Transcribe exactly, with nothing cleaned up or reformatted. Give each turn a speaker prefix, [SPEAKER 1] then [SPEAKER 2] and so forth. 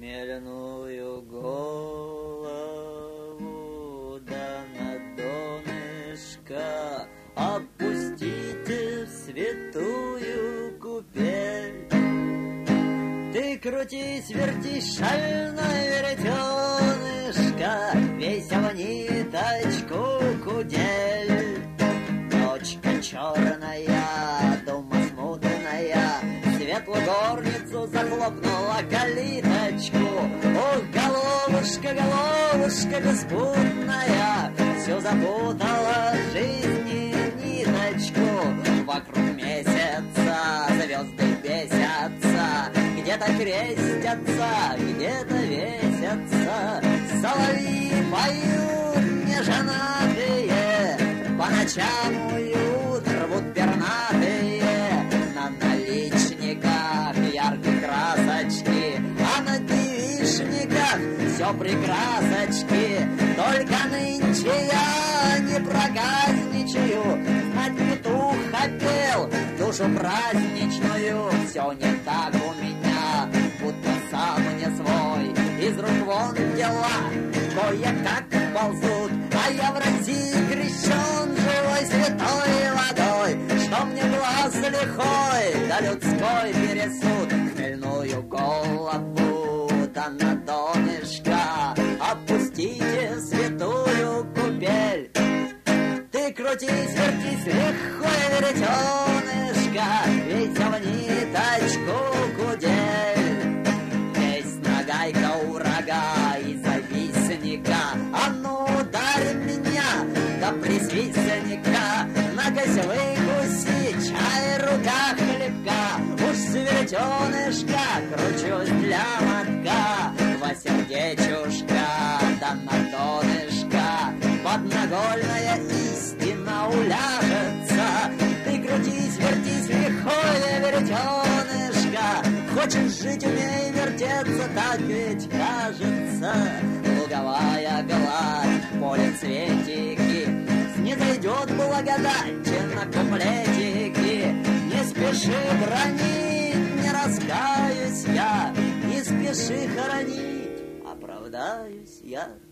[SPEAKER 1] хмельную голову, да на донышко опустите в святую купель. Ты крутись, вертись, шальная веретенышко, веся в ниточку кудель. Ночка черная, дума смутная, светлую горницу захлопнула калиточку. Ох, головушка, головушка беспутная, все запутала в жизни ниточку. Вокруг месяца звезды бесятся, где-то крестятся, где-то весятся. Соловьи поют неженатые, по ночам уют рвут пернатые. На наличниках яркие красочки, а на девичниках все прекрасочки. Только нынче я не проказничаю, знать петух хотел душу праздничную. Все не так у меня, будто сам не свой, из рук вон дела кое-как ползут. А я в России крещен живой святой водой, что мне глаз лихой да людской пересуд. Хмельную голову да на донышко опустите в святую купель. Ты крутись, вертись, легкой веретенышко, ведь в ниточку кудель. Есть нагайка у рога и завистника, а ну ударь меня до присвистника. На косевой гуси чай, рука хлебка, уж с веретенышка кручусь для мотка. Во сердечушка да на донышко подногольная истина уляжется. Ты крутись, вертись, лихое веретенышко, хочешь жить, умей вертеться, так ведь кажется. Луговая гладь, поле цветики, снизойдет благодать на куплетики. Не спеши бронить, не раскаюсь я, не спеши хоронить, оправдаюсь я.